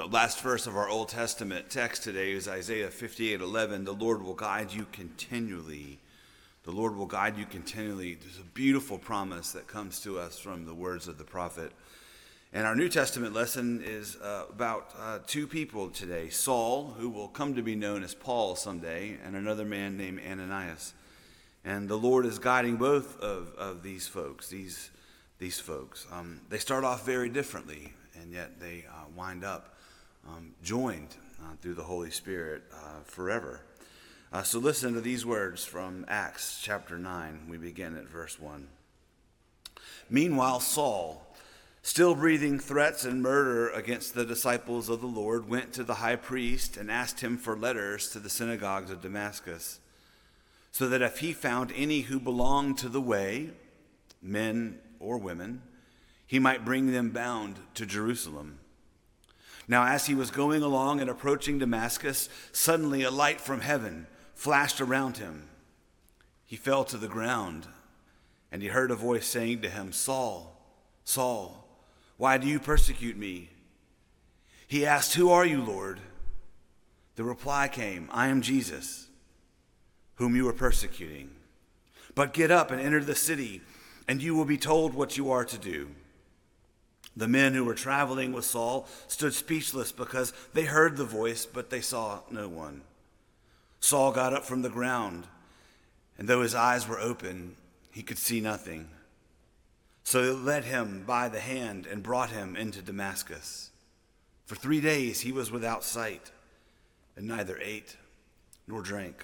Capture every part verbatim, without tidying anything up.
The last verse of our Old Testament text today is Isaiah fifty-eight eleven. The Lord will guide you continually. The Lord will guide you continually. There's a beautiful promise that comes to us from the words of the prophet. And our New Testament lesson is uh, about uh, two people today. Saul, who will come to be known as Paul someday, and another man named Ananias. And the Lord is guiding both of, of these folks, these, these folks. Um, they start off very differently, and yet they uh, wind up um, joined uh, through the Holy Spirit uh, forever. Uh, so listen to these words from Acts chapter nine. We begin at verse one. Meanwhile, Saul, still breathing threats and murder against the disciples of the Lord, went to the high priest and asked him for letters to the synagogues of Damascus, so that if he found any who belonged to the way, men or women, he might bring them bound to Jerusalem. Now as he was going along and approaching Damascus, suddenly a light from heaven flashed around him. He fell to the ground, and he heard a voice saying to him, "Saul, Saul, why do you persecute me?" He asked, "Who are you, Lord?" The reply came, "I am Jesus, whom you are persecuting. But get up and enter the city, and you will be told what you are to do." The men who were traveling with Saul stood speechless because they heard the voice, but they saw no one. Saul got up from the ground, and though his eyes were open, he could see nothing. So they led him by the hand and brought him into Damascus. For three days he was without sight, and neither ate nor drank.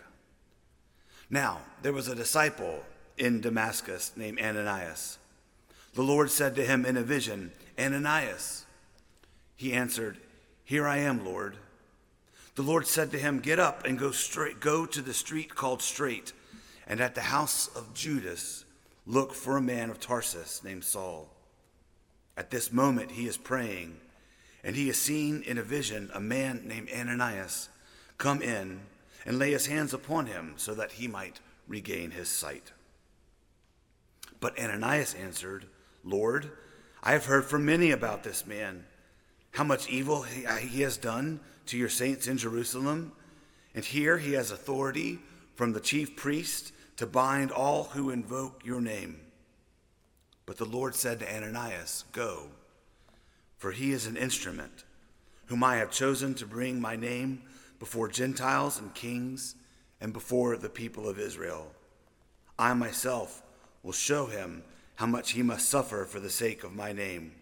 Now there was a disciple in Damascus named Ananias. The Lord said to him in a vision, "Ananias." He answered, "Here I am, Lord." The Lord said to him, "Get up and go straight, go to the street called Straight, and at the house of Judas, look for a man of Tarsus named Saul. At this moment he is praying, and he has seen in a vision a man named Ananias come in and lay his hands upon him so that he might regain his sight." But Ananias answered, "Lord, I have heard from many about this man, how much evil he, he has done to your saints in Jerusalem. And here he has authority from the chief priest to bind all who invoke your name." But the Lord said to Ananias, "Go, for he is an instrument whom I have chosen to bring my name before Gentiles and kings and before the people of Israel. I myself will show him how much he must suffer for the sake of my name."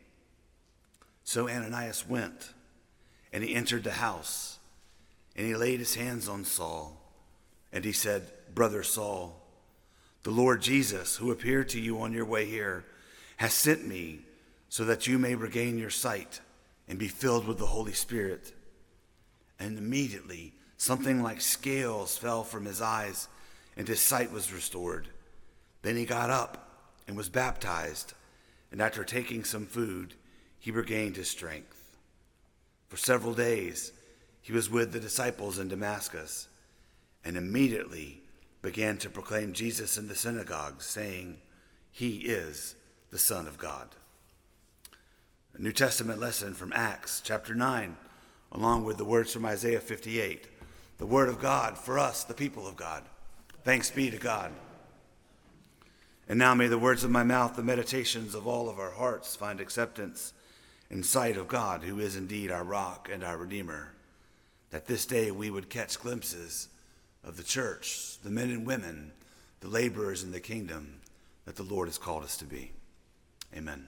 So Ananias went, and he entered the house, and he laid his hands on Saul, and he said, "Brother Saul, the Lord Jesus, who appeared to you on your way here, has sent me so that you may regain your sight and be filled with the Holy Spirit." And immediately something like scales fell from his eyes, and his sight was restored. Then he got up and was baptized, and after taking some food, he regained his strength. For several days he was with the disciples in Damascus, and immediately began to proclaim Jesus in the synagogues, saying, "He is the Son of God." A New Testament lesson from Acts chapter nine, along with the words from Isaiah fifty-eight, the word of God for us, the people of God. Thanks be to God. And now may the words of my mouth, the meditations of all of our hearts find acceptance in sight of God, who is indeed our rock and our Redeemer, that this day we would catch glimpses of the church, the men and women, the laborers in the kingdom that the Lord has called us to be. Amen.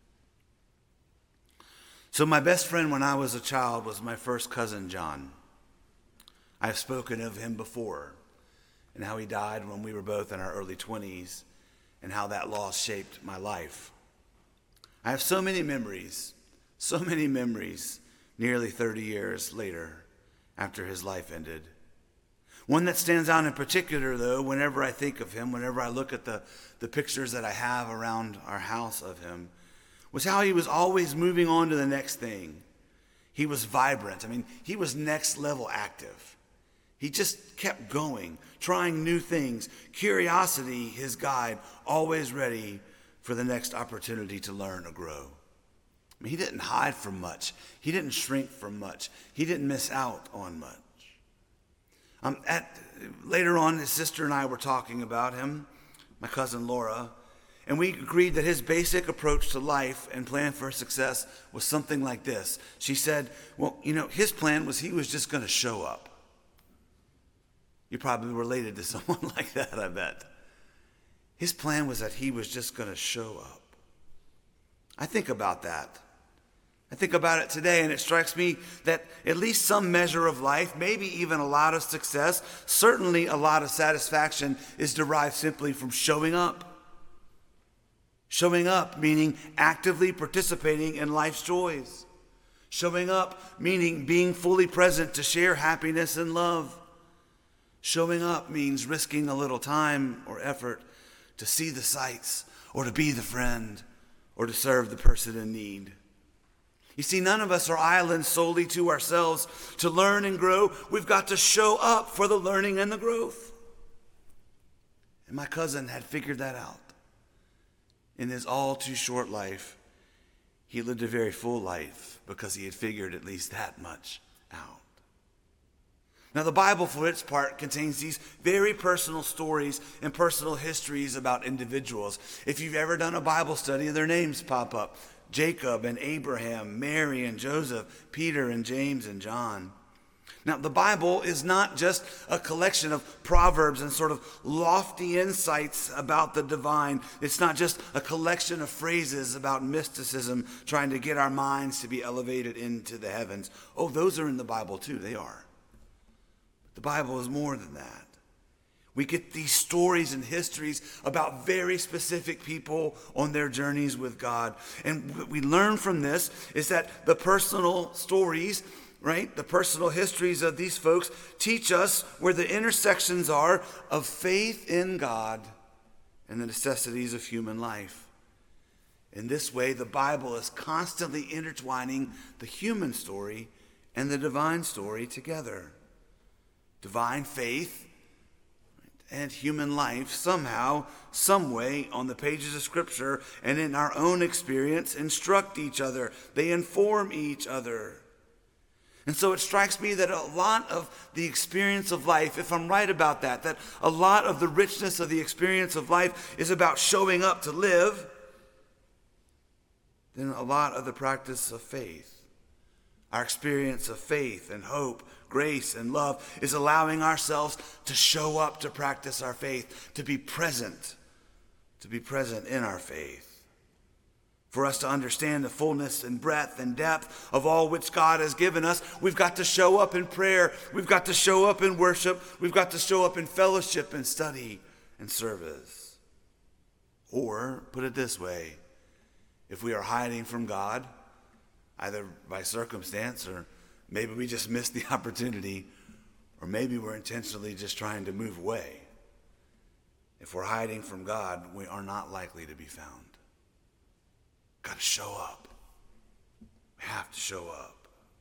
So my best friend when I was a child was my first cousin, John. I have spoken of him before and how he died when we were both in our early twenties, and how that loss shaped my life. I have so many memories, so many memories, nearly thirty years later, after his life ended. One that stands out in particular, though, whenever I think of him, whenever I look at the, the pictures that I have around our house of him, was how he was always moving on to the next thing. He was vibrant. I mean, he was next level active. He just kept going, trying new things. Curiosity, his guide, always ready for the next opportunity to learn or grow. I mean, he didn't hide from much. He didn't shrink from much. He didn't miss out on much. Um, at, later on, his sister and I were talking about him, my cousin Laura, and we agreed that his basic approach to life and plan for success was something like this. She said, well, you know, his plan was he was just going to show up. You probably related to someone like that, I bet. His plan was that he was just going to show up. I think about that. I think about it today, and it strikes me that at least some measure of life, maybe even a lot of success, certainly a lot of satisfaction, is derived simply from showing up. Showing up meaning actively participating in life's joys. Showing up meaning being fully present to share happiness and love. Showing up means risking a little time or effort to see the sights, or to be the friend, or to serve the person in need. You see, none of us are islands solely to ourselves. To learn and grow, we've got to show up for the learning and the growth. And my cousin had figured that out. In his all too short life, he lived a very full life because he had figured at least that much out. Now, the Bible, for its part, contains these very personal stories and personal histories about individuals. If you've ever done a Bible study, their names pop up. Jacob and Abraham, Mary and Joseph, Peter and James and John. Now, the Bible is not just a collection of proverbs and sort of lofty insights about the divine. It's not just a collection of phrases about mysticism trying to get our minds to be elevated into the heavens. Oh, those are in the Bible too, they are. The Bible is more than that. We get these stories and histories about very specific people on their journeys with God. And what we learn from this is that the personal stories, right, the personal histories of these folks teach us where the intersections are of faith in God and the necessities of human life. In this way, the Bible is constantly intertwining the human story and the divine story together. Divine faith and human life somehow, some way, on the pages of Scripture and in our own experience, instruct each other. They inform each other. And so it strikes me that a lot of the experience of life, if I'm right about that, that a lot of the richness of the experience of life is about showing up to live, then a lot of the practice of faith, our experience of faith and hope, grace and love, is allowing ourselves to show up to practice our faith, to be present, to be present in our faith. For us to understand the fullness and breadth and depth of all which God has given us, we've got to show up in prayer. We've got to show up in worship. We've got to show up in fellowship and study and service. Or, put it this way, if we are hiding from God, either by circumstance or maybe we just missed the opportunity, or maybe we're intentionally just trying to move away. If we're hiding from God, we are not likely to be found. Got to show up. We have to show up.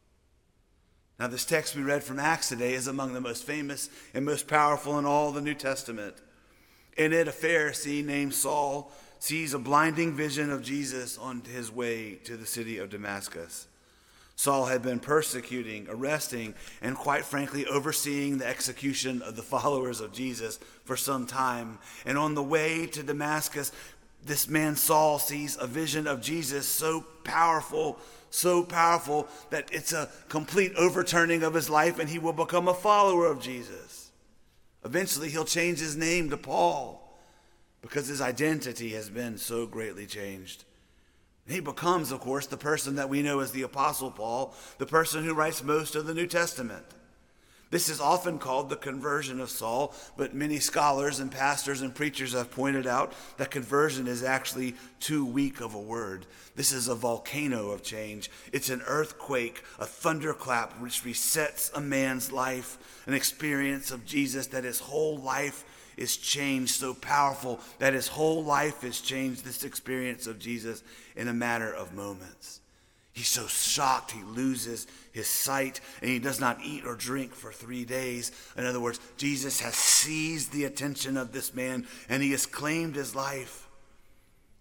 Now, this text we read from Acts today is among the most famous and most powerful in all the New Testament. In it, a Pharisee named Saul sees a blinding vision of Jesus on his way to the city of Damascus. Saul had been persecuting, arresting, and quite frankly, overseeing the execution of the followers of Jesus for some time. And on the way to Damascus, this man Saul sees a vision of Jesus so powerful, so powerful that it's a complete overturning of his life, and he will become a follower of Jesus. Eventually, he'll change his name to Paul because his identity has been so greatly changed. He becomes, of course, the person that we know as the Apostle Paul, the person who writes most of the New Testament. This is often called the conversion of Saul, but many scholars and pastors and preachers have pointed out that conversion is actually too weak of a word. This is a volcano of change. It's an earthquake, a thunderclap which resets a man's life, an experience of Jesus that his whole life is changed, so powerful that his whole life is changed, this experience of Jesus, in a matter of moments. He's so shocked he loses his sight, and he does not eat or drink for three days. In other words, Jesus has seized the attention of this man, and he has claimed his life.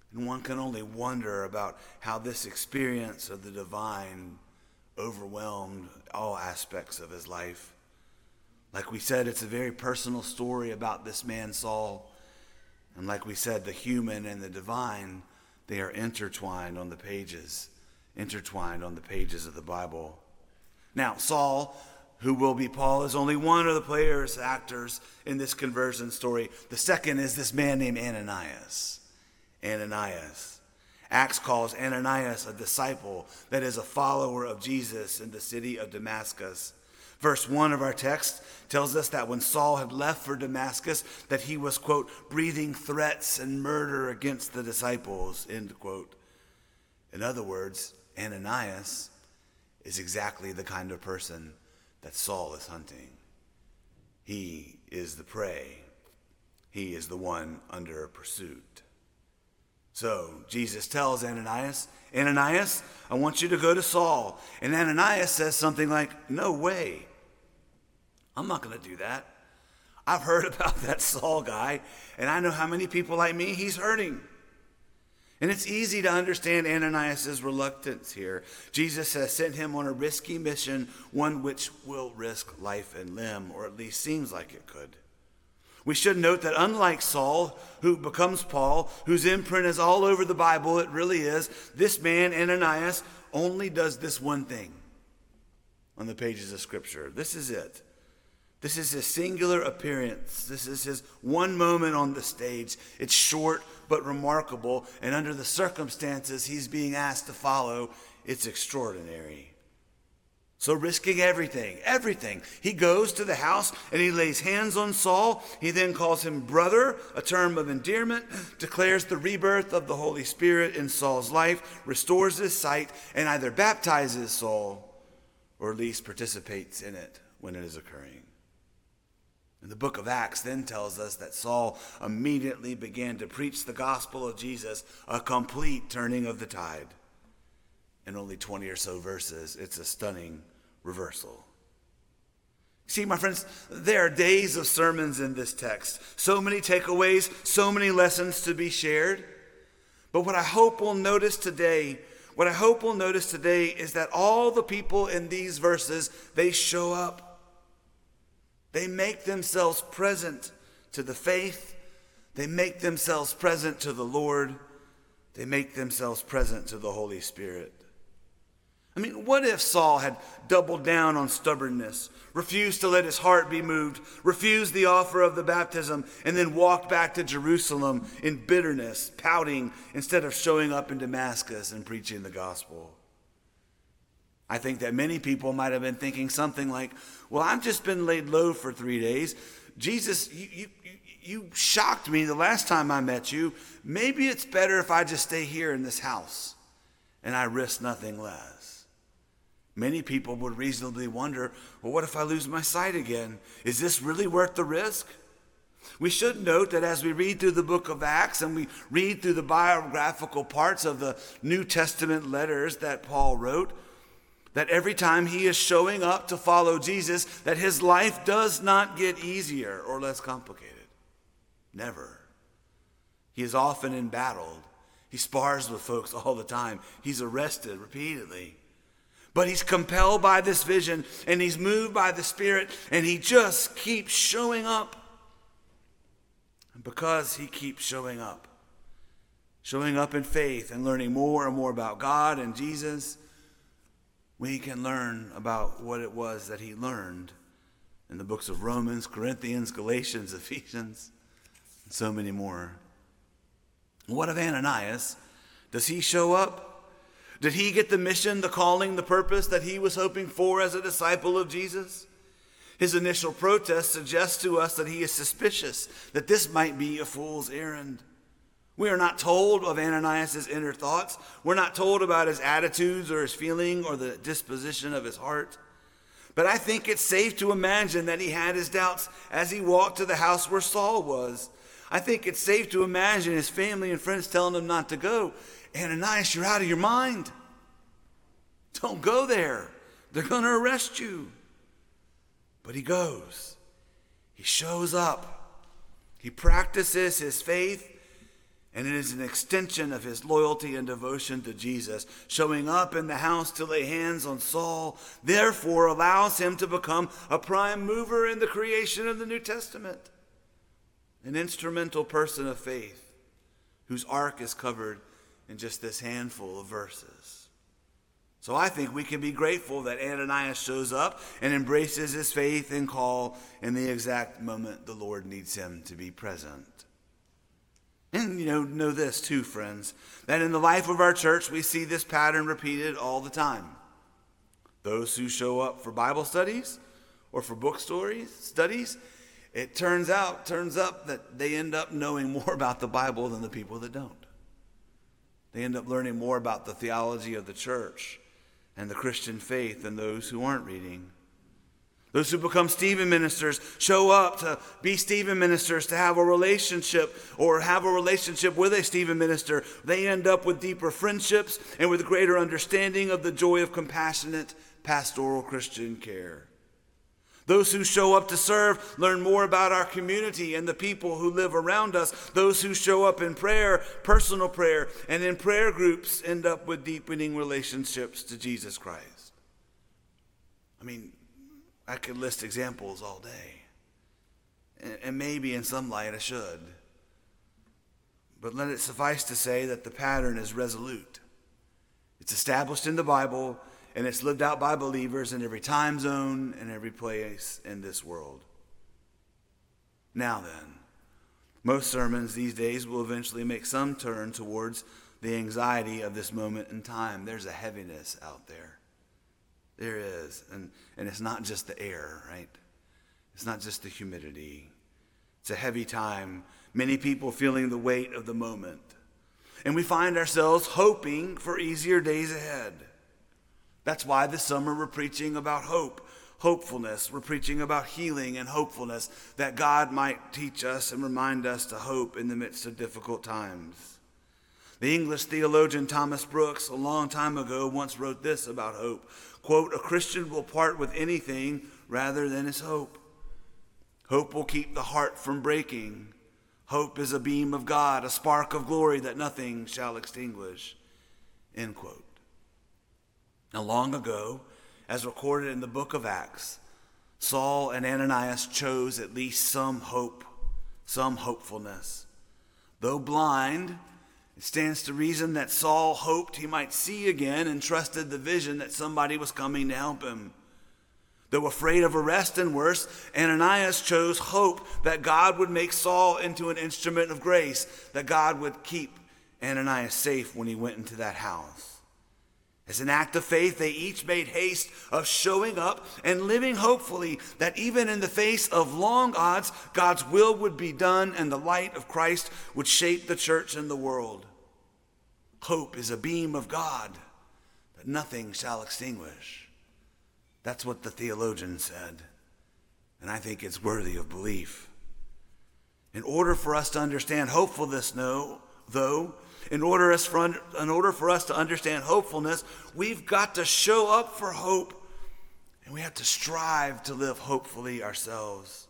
And one can only wonder about how this experience of the divine overwhelmed all aspects of his life. Like we said, it's a very personal story about this man Saul. And like we said, the human and the divine, they are intertwined on the pages, intertwined on the pages of the Bible. Now, Saul, who will be Paul, is only one of the players, actors in this conversion story. The second is this man named Ananias. Ananias. Acts calls Ananias a disciple, that is, a follower of Jesus in the city of Damascus. Verse one of our text tells us that when Saul had left for Damascus, that he was, quote, breathing threats and murder against the disciples, end quote. In other words, Ananias is exactly the kind of person that Saul is hunting. He is the prey. He is the one under pursuit. So Jesus tells Ananias, Ananias, I want you to go to Saul. And Ananias says something like, no way. I'm not going to do that. I've heard about that Saul guy, and I know how many people like me he's hurting. And it's easy to understand Ananias' reluctance here. Jesus has sent him on a risky mission, one which will risk life and limb, or at least seems like it could. We should note that unlike Saul, who becomes Paul, whose imprint is all over the Bible, it really is, this man, Ananias, only does this one thing on the pages of Scripture. This is it. This is his singular appearance. This is his one moment on the stage. It's short but remarkable, and under the circumstances he's being asked to follow, it's extraordinary. So risking everything, everything. He goes to the house and he lays hands on Saul. He then calls him brother, a term of endearment, declares the rebirth of the Holy Spirit in Saul's life, restores his sight, and either baptizes Saul or at least participates in it when it is occurring. And the book of Acts then tells us that Saul immediately began to preach the gospel of Jesus, a complete turning of the tide. In only twenty or so verses, it's a stunning reversal. See, my friends, there are days of sermons in this text. So many takeaways, so many lessons to be shared. But what I hope we'll notice today, what I hope we'll notice today is that all the people in these verses, they show up. They make themselves present to the faith. They make themselves present to the Lord. They make themselves present to the Holy Spirit. I mean, what if Saul had doubled down on stubbornness, refused to let his heart be moved, refused the offer of the baptism, and then walked back to Jerusalem in bitterness, pouting, instead of showing up in Damascus and preaching the gospel? I think that many people might have been thinking something like, well, I've just been laid low for three days. Jesus, you, you, you shocked me the last time I met you. Maybe it's better if I just stay here in this house and I risk nothing less. Many people would reasonably wonder, well, what if I lose my sight again? Is this really worth the risk? We should note that as we read through the book of Acts and we read through the biographical parts of the New Testament letters that Paul wrote, that every time he is showing up to follow Jesus, that his life does not get easier or less complicated. Never. He is often embattled. He spars with folks all the time. He's arrested repeatedly. But he's compelled by this vision, and he's moved by the Spirit, and he just keeps showing up. And because he keeps showing up, showing up in faith and learning more and more about God and Jesus, we can learn about what it was that he learned in the books of Romans, Corinthians, Galatians, Ephesians, and so many more. What of Ananias? Does he show up? Did he get the mission, the calling, the purpose that he was hoping for as a disciple of Jesus? His initial protest suggests to us that he is suspicious, that this might be a fool's errand. We are not told of Ananias' inner thoughts. We're not told about his attitudes or his feeling or the disposition of his heart. But I think it's safe to imagine that he had his doubts as he walked to the house where Saul was. I think it's safe to imagine his family and friends telling him not to go. Ananias, you're out of your mind. Don't go there. They're going to arrest you. But he goes. He shows up. He practices his faith. And it is an extension of his loyalty and devotion to Jesus, showing up in the house to lay hands on Saul, therefore allows him to become a prime mover in the creation of the New Testament. An instrumental person of faith whose arc is covered in just this handful of verses. So I think we can be grateful that Ananias shows up and embraces his faith and call in the exact moment the Lord needs him to be present. And, you know, know this too, friends, that in the life of our church, we see this pattern repeated all the time. Those who show up for Bible studies or for book stories, studies, it turns out, turns up that they end up knowing more about the Bible than the people that don't. They end up learning more about the theology of the church and the Christian faith than those who aren't reading. Those who become Stephen ministers show up to be Stephen ministers, to have a relationship or have a relationship with a Stephen minister. They end up with deeper friendships and with greater understanding of the joy of compassionate pastoral Christian care. Those who show up to serve learn more about our community and the people who live around us. Those who show up in prayer, personal prayer, and in prayer groups end up with deepening relationships to Jesus Christ. I mean, I could list examples all day, and maybe in some light I should. But let it suffice to say that the pattern is resolute. It's established in the Bible, and it's lived out by believers in every time zone and every place in this world. Now then, most sermons these days will eventually make some turn towards the anxiety of this moment in time. There's a heaviness out there. There is, and, and it's not just the air, right? It's not just the humidity. It's a heavy time, many people feeling the weight of the moment. And we find ourselves hoping for easier days ahead. That's why this summer we're preaching about hope, hopefulness. We're preaching about healing and hopefulness, that God might teach us and remind us to hope in the midst of difficult times. The English theologian Thomas Brooks, a long time ago, once wrote this about hope. Quote, "A Christian will part with anything rather than his hope. Hope will keep the heart from breaking. Hope is a beam of God, a spark of glory that nothing shall extinguish." End quote. Now, long ago, as recorded in the book of Acts, Saul and Ananias chose at least some hope, some hopefulness. Though blind, it stands to reason that Saul hoped he might see again and trusted the vision that somebody was coming to help him. Though afraid of arrest and worse, Ananias chose hope that God would make Saul into an instrument of grace, that God would keep Ananias safe when he went into that house. As an act of faith, they each made haste of showing up and living hopefully that even in the face of long odds, God's will would be done and the light of Christ would shape the church and the world. Hope is a beam of God that nothing shall extinguish. That's what the theologian said, and I think it's worthy of belief. In order for us to understand hopefulness, no, though, in order, us for, in order for us to understand hopefulness, we've got to show up for hope, and we have to strive to live hopefully ourselves.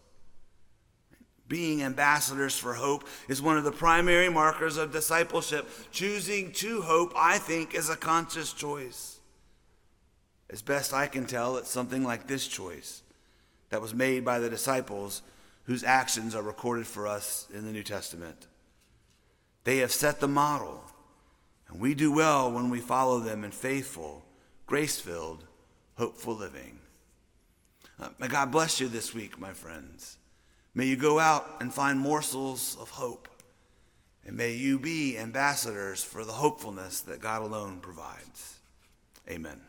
Being ambassadors for hope is one of the primary markers of discipleship. Choosing to hope, I think, is a conscious choice. As best I can tell, it's something like this choice that was made by the disciples whose actions are recorded for us in the New Testament. They have set the model, and we do well when we follow them in faithful, grace-filled, hopeful living. Uh, may God bless you this week, my friends. May you go out and find morsels of hope, and may you be ambassadors for the hopefulness that God alone provides. Amen.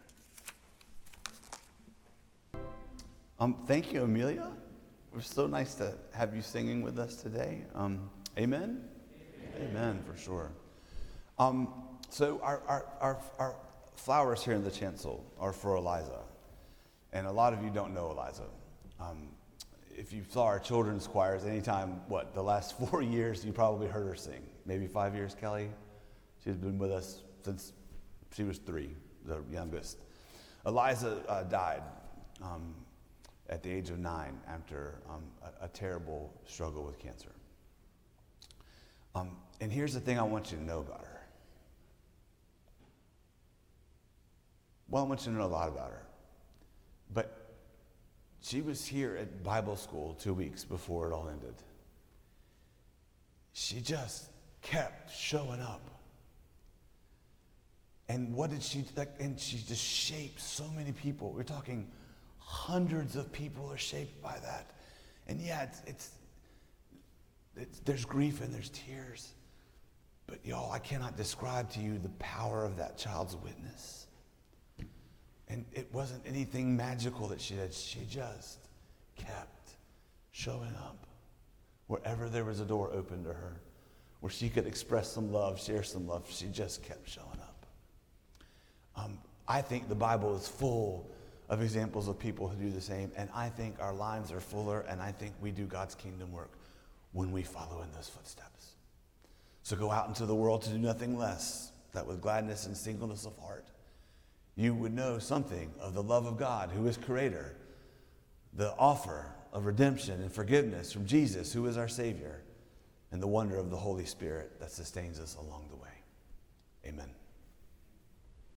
Um, thank you, Amelia. It was so nice to have you singing with us today. Um, amen? Amen? Amen, for sure. Um, so our, our, our, our flowers here in the chancel are for Eliza. And a lot of you don't know Eliza. Um, if you saw our children's choirs anytime, what, the last four years, you probably heard her sing. Maybe five years, Kelly? She's been with us since she was three, the youngest. Eliza uh, died um, at the age of nine after um, a, a terrible struggle with cancer. Um, and here's the thing I want you to know about her. Well, I want you to know a lot about her. But she was here at Bible school two weeks before it all ended. She just kept showing up. And what did she, like, and she just shaped so many people. We're talking hundreds of people are shaped by that. And yeah, it's, it's, it's there's grief and there's tears. But y'all, I cannot describe to you the power of that child's witness. And it wasn't anything magical that she did. She just kept showing up. Wherever there was a door open to her, where she could express some love, share some love, she just kept showing up. Um, I think the Bible is full of examples of people who do the same, and I think our lives are fuller, and I think we do God's kingdom work when we follow in those footsteps. So go out into the world to do nothing less, that with gladness and singleness of heart, you would know something of the love of God, who is creator, the offer of redemption and forgiveness from Jesus, who is our Savior, and the wonder of the Holy Spirit that sustains us along the way. Amen.